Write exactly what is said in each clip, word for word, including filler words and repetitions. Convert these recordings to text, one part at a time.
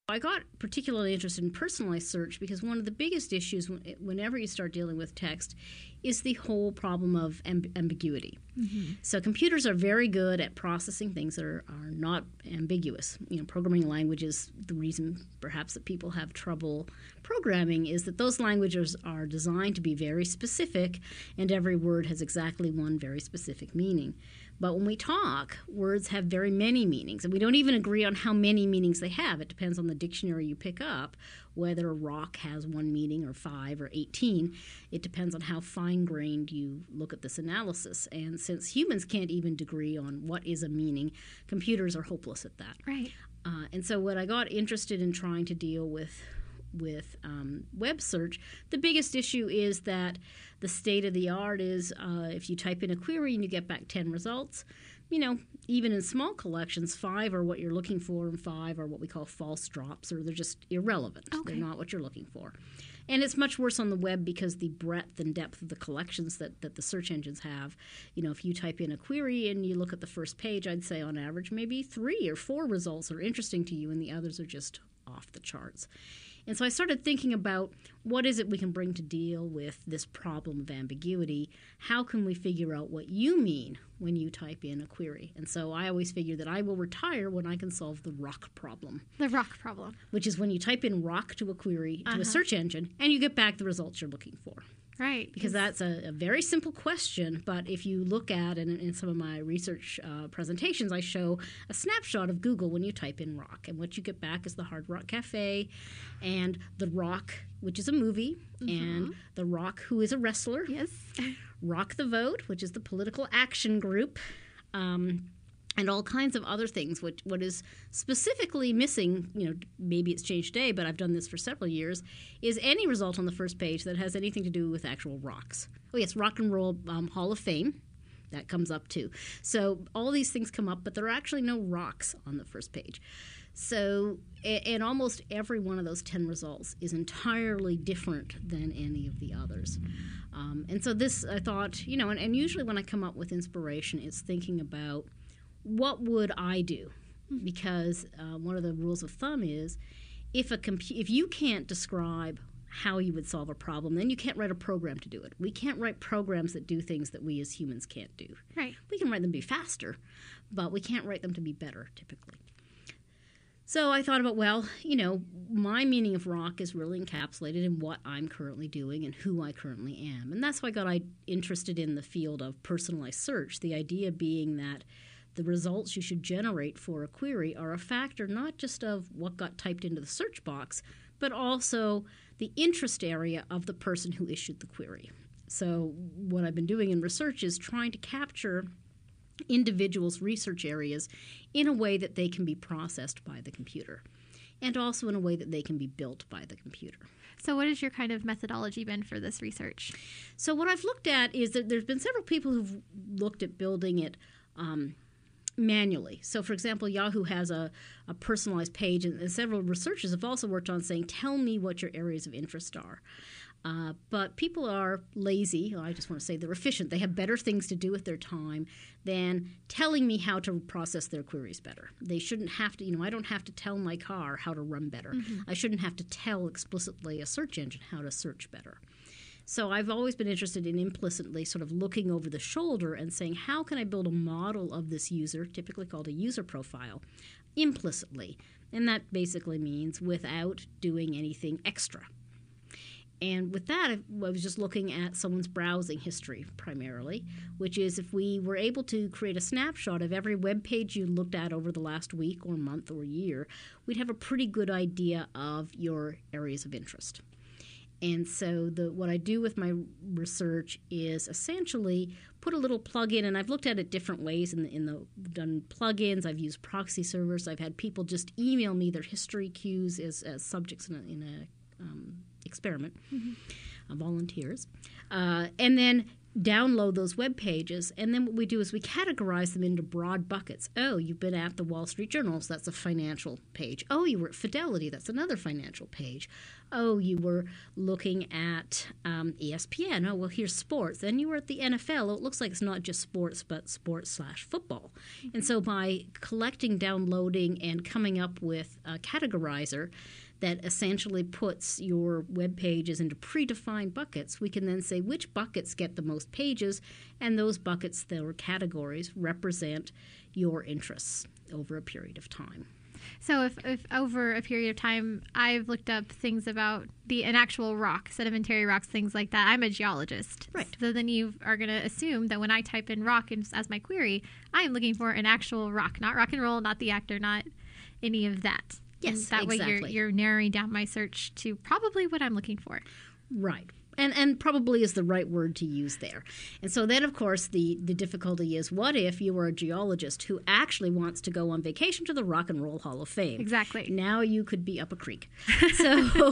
I got particularly interested in personalized search because one of the biggest issues whenever you start dealing with text is the whole problem of amb- ambiguity. Mm-hmm. So computers are very good at processing things that are, are not ambiguous. You know, programming languages, the reason perhaps that people have trouble programming is that those languages are designed to be very specific, and every word has exactly one very specific meaning. But when we talk, words have very many meanings, and we don't even agree on how many meanings they have. It depends on the dictionary you pick up, whether rock has one meaning or five or eighteen. It depends on how fine-grained you look at this analysis. And since humans can't even agree on what is a meaning, computers are hopeless at that. Right. Uh, and so when I got interested in trying to deal with with um, web search, the biggest issue is that the state of the art is uh, if you type in a query and you get back ten results, you know, even in small collections, five are what you're looking for and five are what we call false drops, or they're just irrelevant. Okay. They're not what you're looking for. And it's much worse on the web because the breadth and depth of the collections that, that the search engines have. You know, if you type in a query and you look at the first page, I'd say on average maybe three or four results are interesting to you and the others are just off the charts. And so I started thinking about what is it we can bring to deal with this problem of ambiguity? How can we figure out what you mean when you type in a query? And so I always figure that I will retire when I can solve the rock problem. The rock problem. Which is when you type in rock to a query, to uh-huh. a search engine, and you get back the results you're looking for. Right. Because that's a, a very simple question, but if you look at, and in some of my research uh, presentations, I show a snapshot of Google when you type in rock. And what you get back is the Hard Rock Cafe and The Rock, which is a movie, mm-hmm. and The Rock, who is a wrestler. Yes. Rock the Vote, which is the political action group. Um And all kinds of other things. What what is specifically missing, you know, maybe it's changed today, but I've done this for several years, is any result on the first page that has anything to do with actual rocks. Oh yes, Rock and Roll um, Hall of Fame, that comes up too. So all these things come up, but there are actually no rocks on the first page. So, and almost every one of those ten results is entirely different than any of the others. Um, and so this, I thought, you know, and, and usually when I come up with inspiration, it's thinking about what would I do? Because uh, one of the rules of thumb is if a compu- if you can't describe how you would solve a problem, then you can't write a program to do it. We can't write programs that do things that we as humans can't do. Right. We can write them to be faster, but we can't write them to be better, typically. So I thought about, well, you know, my meaning of rock is really encapsulated in what I'm currently doing and who I currently am. And that's why I got I, interested in the field of personalized search, the idea being that the results you should generate for a query are a factor not just of what got typed into the search box, but also the interest area of the person who issued the query. So what I've been doing in research is trying to capture individuals' research areas in a way that they can be processed by the computer, and also in a way that they can be built by the computer. So what has your kind of methodology been for this research? So what I've looked at is that there's been several people who've looked at building it um, manually. So, for example, Yahoo has a, a personalized page, and, and several researchers have also worked on saying, tell me what your areas of interest are. Uh, but people are lazy. I just want to say they're efficient. They have better things to do with their time than telling me how to process their queries better. They shouldn't have to, you know, I don't have to tell my car how to run better. Mm-hmm. I shouldn't have to tell explicitly a search engine how to search better. So I've always been interested in implicitly sort of looking over the shoulder and saying, how can I build a model of this user, typically called a user profile, implicitly? And that basically means without doing anything extra. And with that, I was just looking at someone's browsing history primarily, which is if we were able to create a snapshot of every web page you looked at over the last week or month or year, we'd have a pretty good idea of your areas of interest. And so the what I do with my research is essentially put a little plug-in, and I've looked at it different ways in the, in the done plugins. I've used proxy servers. I've had people just email me their history cues as, as subjects in a, in a um, experiment. Mm-hmm. uh, volunteers, uh, and then download those web pages, and then what we do is we categorize them into broad buckets. Oh, you've been at the Wall Street Journal, so that's a financial page. Oh, you were at Fidelity, that's another financial page. Oh, you were looking at um, E S P N. Oh, well, here's sports. Then you were at the N F L. Oh, it looks like it's not just sports, but sports slash football. Mm-hmm. And so by collecting, downloading, and coming up with a categorizer that essentially puts your web pages into predefined buckets, we can then say which buckets get the most pages, and those buckets, or categories, represent your interests over a period of time. So if, if over a period of time I've looked up things about the an actual rock, sedimentary rocks, things like that, I'm a geologist. Right. So then you are going to assume that when I type in rock as my query, I am looking for an actual rock, not rock and roll, not the actor, not any of that. Yes, and that exactly. way you're, you're narrowing down my search to probably what I'm looking for. Right. And and probably is the right word to use there. And so then, of course, the, the difficulty is, what if you were a geologist who actually wants to go on vacation to the Rock and Roll Hall of Fame? Exactly. Now you could be up a creek. So,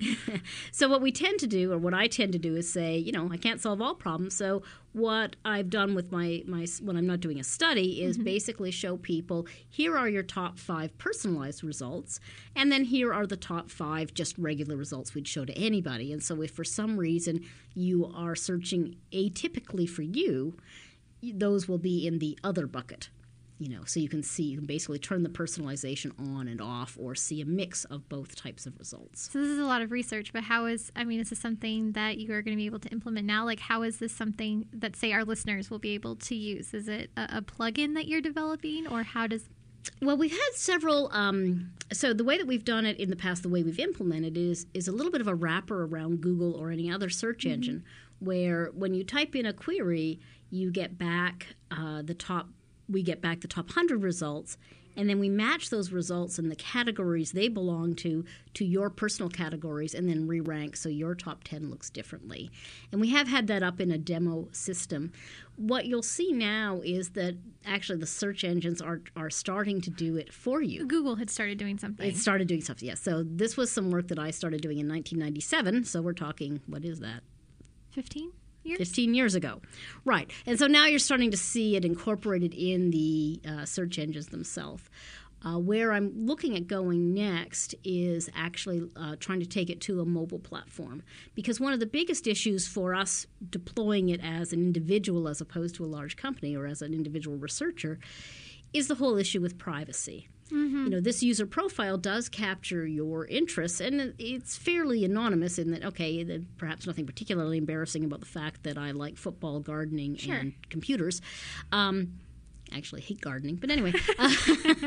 so what we tend to do, or what I tend to do, is say, you know, I can't solve all problems, so what I've done with my, my when I'm not doing a study is mm-hmm. basically show people, here are your top five personalized results, and then here are the top five just regular results we'd show to anybody. And so if for some reason you are searching atypically for you, those will be in the other bucket. You know, so you can see, you can basically turn the personalization on and off, or see a mix of both types of results. So this is a lot of research, but how is, I mean, is this something that you are going to be able to implement now? Like, how is this something that, say, our listeners will be able to use? Is it a, a plugin that you're developing, or how does... Well, we've had several. Um, so the way that we've done it in the past, the way we've implemented it is is a little bit of a wrapper around Google or any other search mm-hmm. engine, where when you type in a query, you get back uh, the top. We get back the top one hundred results, and then we match those results in the categories they belong to to your personal categories, and then re-rank so your top ten looks differently. And we have had that up in a demo system. What you'll see now is that actually the search engines are are starting to do it for you. Google had started doing something. It started doing something, yes. So this was some work that I started doing in nineteen ninety-seven, so we're talking, what is that? fifteen? Years? fifteen years ago. Right. And so now you're starting to see it incorporated in the uh, search engines themselves. Uh, where I'm looking at going next is actually uh, trying to take it to a mobile platform. Because one of the biggest issues for us deploying it as an individual as opposed to a large company or as an individual researcher is the whole issue with privacy. Mm-hmm. You know, this user profile does capture your interests, and it's fairly anonymous in that, okay, perhaps nothing particularly embarrassing about the fact that I like football, gardening, sure. and computers. Um, I actually hate gardening, but anyway, uh,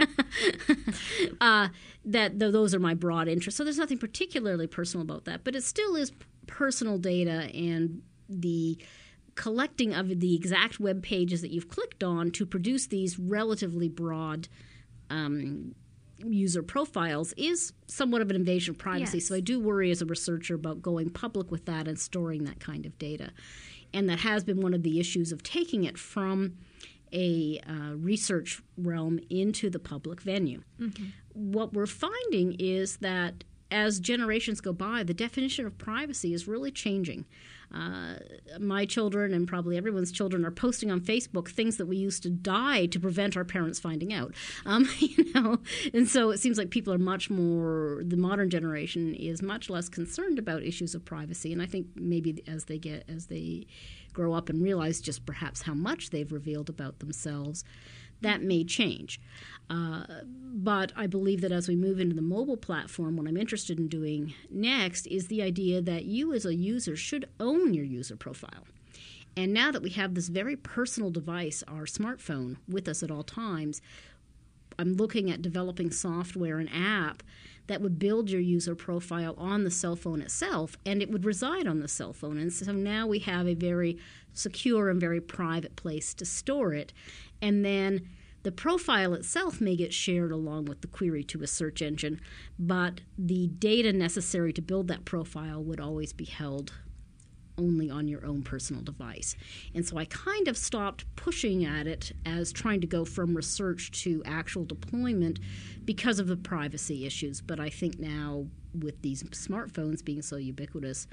uh, that th- those are my broad interests. So there's nothing particularly personal about that, but it still is personal data, and the collecting of the exact web pages that you've clicked on to produce these relatively broad Um, user profiles is somewhat of an invasion of privacy. Yes. So I do worry as a researcher about going public with that and storing that kind of data. And that has been one of the issues of taking it from a uh, research realm into the public venue. Mm-hmm. What we're finding is that as generations go by, the definition of privacy is really changing. Uh, my children and probably everyone's children are posting on Facebook things that we used to die to prevent our parents finding out. Um, you know, and so it seems like people are much more. The modern generation is much less concerned about issues of privacy, and I think maybe as they get as they grow up and realize just perhaps how much they've revealed about themselves, that may change. Uh, but I believe that as we move into the mobile platform, what I'm interested in doing next is the idea that you as a user should own your user profile. And now that we have this very personal device, our smartphone, with us at all times, I'm looking at developing software and app that would build your user profile on the cell phone itself, and it would reside on the cell phone. And so now we have a very secure and very private place to store it. And then the profile itself may get shared along with the query to a search engine, but the data necessary to build that profile would always be held only on your own personal device. And so I kind of stopped pushing at it as trying to go from research to actual deployment because of the privacy issues. But I think now with these smartphones being so ubiquitous,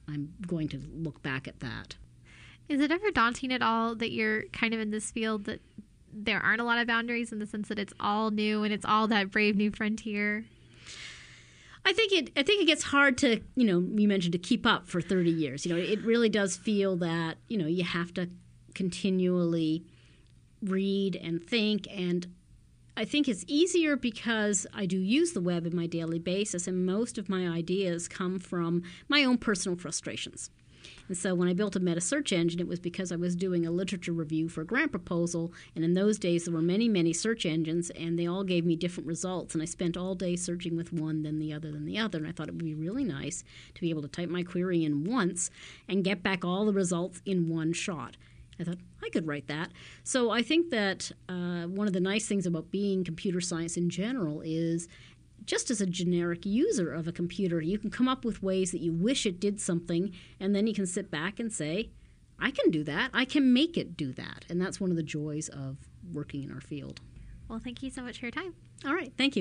I'm going to look back at that. Is it ever daunting at all that you're kind of in this field that there aren't a lot of boundaries in the sense that it's all new and it's all that brave new frontier? I think it. I think it gets hard to, you know, you mentioned to keep up for thirty years. You know, it really does feel that, you know, you have to continually read and think. And I think it's easier because I do use the web in my daily basis, and most of my ideas come from my own personal frustrations. And so when I built a meta search engine, it was because I was doing a literature review for a grant proposal. And in those days, there were many, many search engines, and they all gave me different results. And I spent all day searching with one, then the other, then the other. And I thought it would be really nice to be able to type my query in once and get back all the results in one shot. I thought, I could write that. So I think that uh, one of the nice things about being computer science in general is just as a generic user of a computer, you can come up with ways that you wish it did something, and then you can sit back and say, I can do that. I can make it do that. And that's one of the joys of working in our field. Well, thank you so much for your time. All right. Thank you.